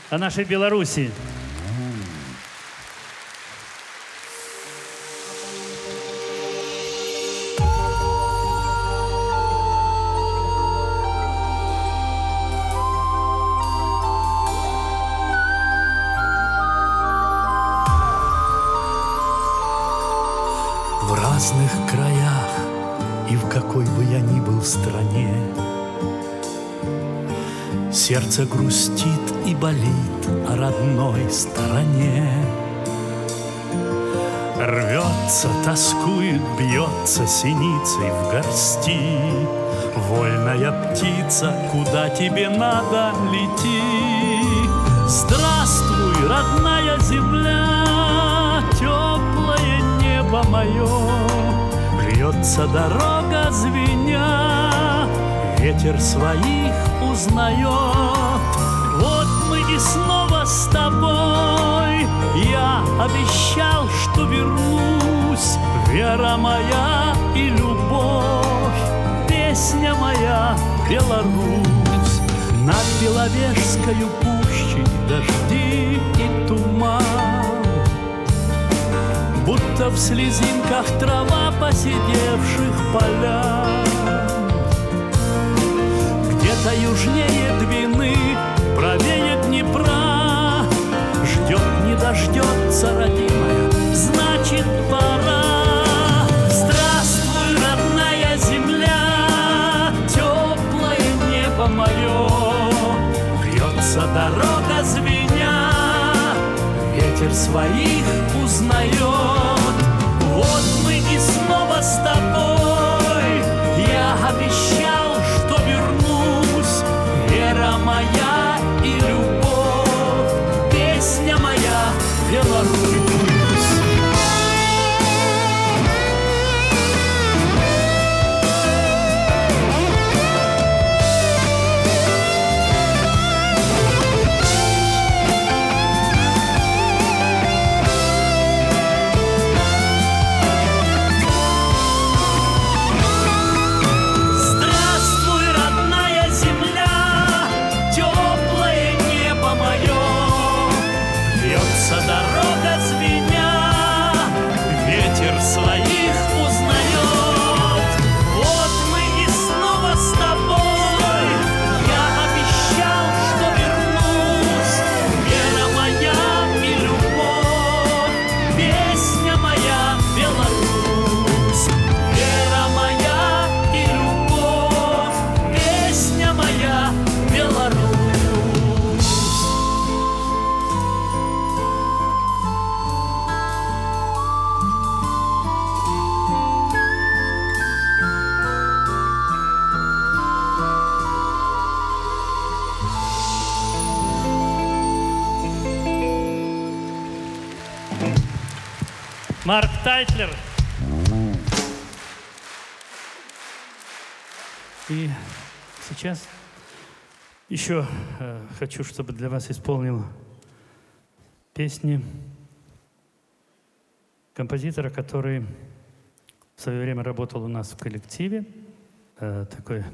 о нашей Беларуси. В разных краях и в какой бы я ни был стране сердце грустит и болит о родной стороне. Рвется, тоскует, бьется синицей в горсти. Вольная птица, куда тебе надо, лети. Здравствуй, родная земля, теплое небо мое. Льется дорога, звеня, ветер своих узнает. Вот мы и снова с тобой. Я обещал, что вернусь. Вера моя и любовь, песня моя, Беларусь. Над Беловежскою пущей дожди и туман, будто в слезинках трава поседевших полян. Где-то южнее Двины, правее Днепра, ждет, не дождется, родимая, значит, пора. Здравствуй, родная земля, теплое небо мое. Вьется дорога, звеня, ветер своих узнает. Вот мы и снова с тобой. Я обещал, что вернусь. Вера моя и любовь, песня моя, Беларусь. Марк Тайтлер. И сейчас еще хочу, чтобы для вас исполнил песни композитора, который в свое время работал у нас в коллективе. Такой